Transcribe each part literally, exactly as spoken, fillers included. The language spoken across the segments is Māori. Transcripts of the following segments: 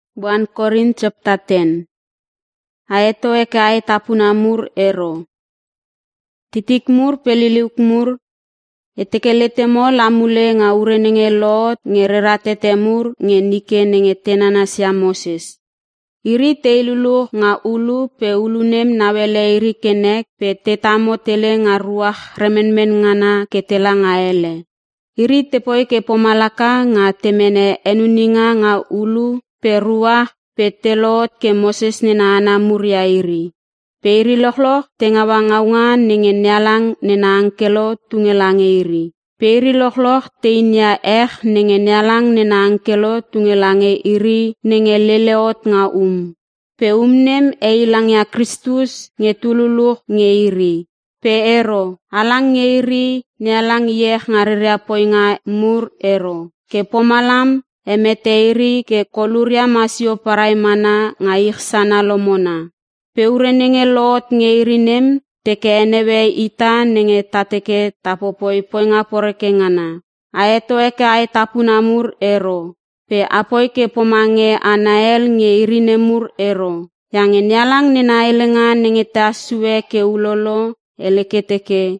Buan Korin chapter ten. Aeto eke ae tapunamur ero. Titikmur peliliukmur, etekeletemo lamule nga ure nenge Lot nge reratetemur nge nike nenge tenana sia Moses. Iri teilulu nga ulu pe ulunem nawele iri kenek pe tetamo tele nga ruah remenmen ngana ketela nga ele. Iri tepoi ke pomalaka nga temene enuninga nga ulu pe ruah pe telot ke Moses nena ana muria iri. Pe iri lohloh tengawa ngaungan nenge nialang nena angkelo tungelange iri. Pe iri lohloh teinia eh nenge nialang nena angkelo tungelange iri nenge leleot nga um. Pe umnem eilang ya Kristus nge tululuh nge iri. Pe ero, alang nge iri nialang yeh ngariria poinga mur ero. Ke pomalam emete iri ke koluria masio parai mana nga ikhsana lomona. Pe ure nenge Lot nge iri nem teke enewe ita nenge tateke tapopoi poinga poreke ngana. Aeto eke ae tapunamur ero. Pe apoi ke pomange anael nge iri nemur ero. Yang nialang nena elenga nenge tasue ke ulolo eleketeke.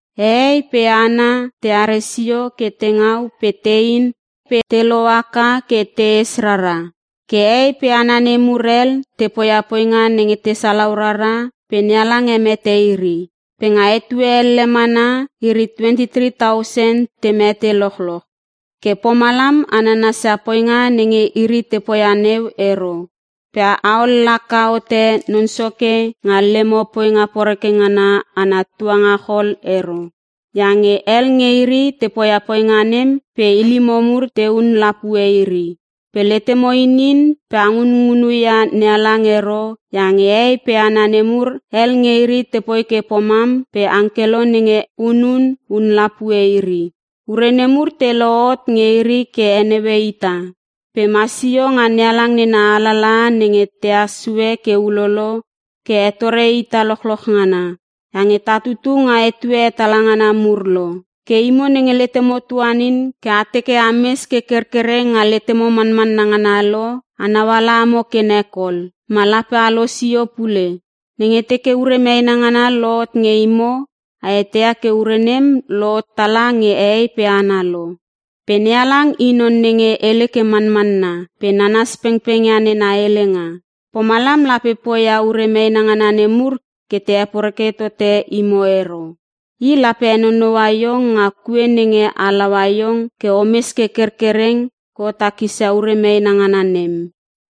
Hei pe ana te aresio ke tengau pe tein pe teloaka ke te esrara. Ke ei pe anane murel te poya-poinga nenge te salaurara pe nialang emete iri. Pe nga etue ele mana iri twenty-three thousand te mete lohloh. Ke pomalam ananasa poinga nenge iri te poyaneu ero. Pe aol laka ote nunsoke nga lemo poinga poreke ngana ana tuanga hol ero. Yange el nge iri te poya-poinga nem pe ilimomur te un lapue iri. Pelete moinin pe angun ngunuya nialang ero yang ei pe ananemur el ngeiri te poike pomam pe angkelo nenge unun un lapue iri. Urenemur te loot ngeiri ke enewe ita. Pe masio nga nialang nena alala nenge te asue ke ulolo ke etore ita lokloh ngana. Yang etatutu nga etue talangana murlo. Ke imo nenge letemo tuanin ke ateke ames ke kerkere nga letemo manman nanganalo anawala amo ke nekol malape alo sio pule nenge teke ure mei nangana Lot nge imo aetea ke urenem Lot tala nge ei pe analo pe nialang inon nenge ele ke manmanna pe nanas pengpengyane na elenga pomalam lape poya ure mei nangana nemur ke te aporeke tote imo ero. I lape enono wayong nga kue nenge ala wayong ke omes ke kerkereng ko takisa ure mei nangananem.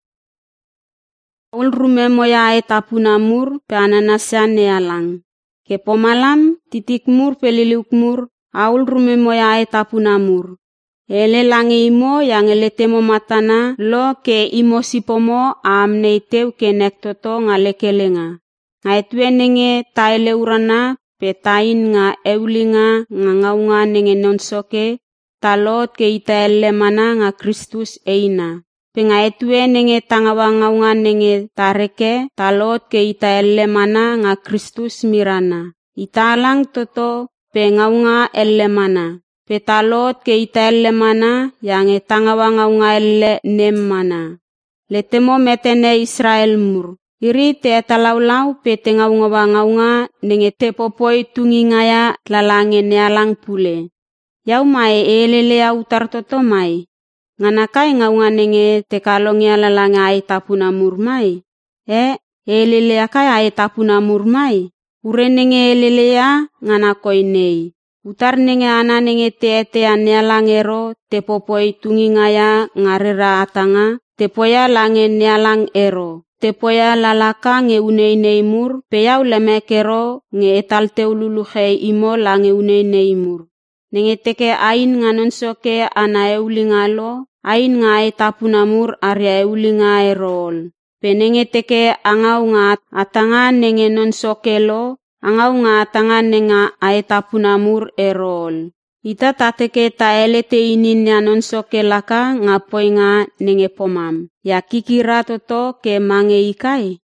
Ul rume moya ae tapunamur pe ananasya nealang. Ke pomalam titikmur peliliukmur aul rume moya ae tapunamur. Ele lange imo yang ele temo matana lo ke imo sipomo amne iteu ke nektoto nga lekelenga. Nga etue nenge taile urana pe tain nga eulinga nga ngaunga nenge nonsoke talot ke ita ele mana nga Kristus eina. Pe nga etue nenge tangawa ngaunga nenge tareke talot ke ita ele mana nga Kristus mirana. Ita alang toto pe ngaunga ele mana. Pe talot ke ita ele mana yang e tangawa ngaunga ele nem mana. Letemo metene Israel mur. Iri te talaulau pe te ngaunga-ngaunga nenge te popoi tungi ngaya lalange nialang pule. Yau mai elele au tartoto mai. Nganakai ngaunga nenge te kalongi lalange ai tapunamur mai. E, elele akai ai tapunamur mai. Ure nenge elele ya nganakoi nei. Utar nenge ana nenge te etean nialang ero te popoi tungi ngaya ngarera atanga. Te poya lange nialang ero. Te poya lalaka nge unei neimur, pe yau lemekero nge etal teululuhe imo la nge unei neimur. Nenge teke ain nga nonsoke ana eulinga lo, ain nga ae tapunamur aria eulinga erol. Pe nenge teke angau nga atanga nenge nonsoke lo, angau nga atanga nenga ae tapunamur erol. Ita tateke ta elete inin ya nonsoke laka nga poinga nenge pomam. Ya kikira toto ke mange ikai.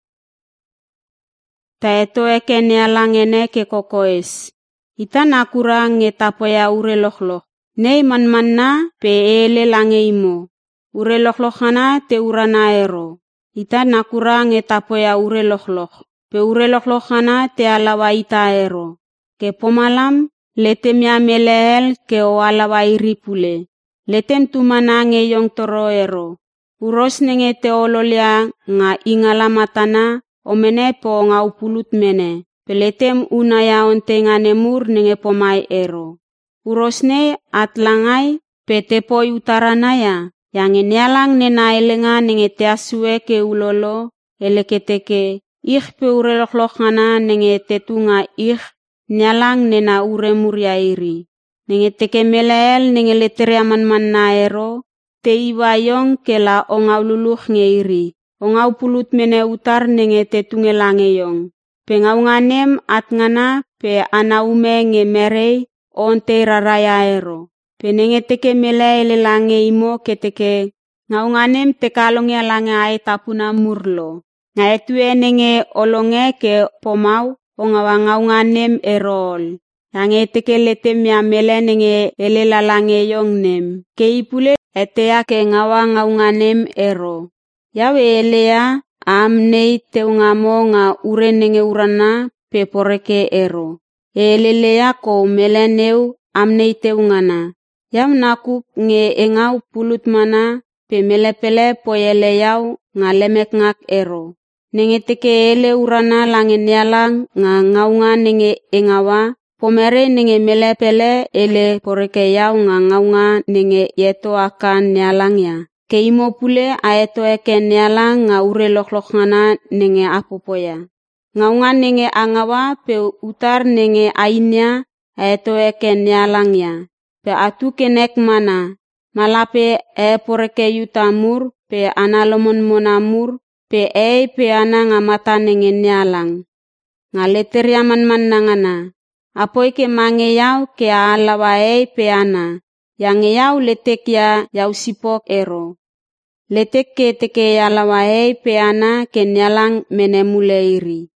Ta eto eke nialang ene ke kokoes. Ita nakura nge tapoya ure lohloh. Nei manmanna pe ele lange imo. ure loklokhana te urana ero. Ita nakura nge tapoya ure loklok. Pe ure loklokhana te alawa ita ero. Ke pomalam letem ya meleel ke o alawa iripule. Letem tumana nge yong toro ero. Uros nenge te ololia nga ingalamatana omene po nga upulut mene. Peletem unaya onte nga nemur nenge pomai ero. Urosne atlangai petepoy utaranaya. Yang inialang nena elenga nenge te asue ke ulolo eleketeke. Ich pe ure loklokhana nenge tetunga ich nialang nena ure muria iri. Nenge teke meleel nenge leteria man-man na ero. Te ibayong ke la ongaululuh nge iri. Ongau pulut mene utar nenge tetungelange yong. Pengaunganem at ngana pe anaume nge merei onte raraya ero. Penenge teke melele lange imo keteke ngaunganem tekalongya lange ay tapuna murlo. Nga etue nenge olonge ke pomau ongawangaunganem erol. Yang eteke letem ya mele nenge elela lange yong nem. Ke ipule etea ke ngawangaunganem ero. Yawe elea amnei teungamo nga ure nenge urana pe poreke ero. Elelea ko meleneu amnei teungana. Yam nakuk nge engau pulut mana pe melepele poyele yau nga lemek ngak ero. Nenge teke ele urana lange nialang nga ngaunga nenge engawa. Pomere nenge melepele ele poreke yau nga ngaunga nenge yeto akan nialang ya. Keimo pule aeto eke nialang nga ure loklokhana nenge apopoya. Ngaunga nenge angawa pe utar nenge ainya aeto eke nialang ya. Pe atu kenek mana. Malape e poreke yutamur pe analomon monamur pe e pe ana nga mata nenge nialang. Nga leteria man-man nangana. Apoi ke mange yau ke alawa e pe ana. Yang yau letek ya yau sipok ero. Letek ke teke alawa e pe ana ke nialang menemule iri.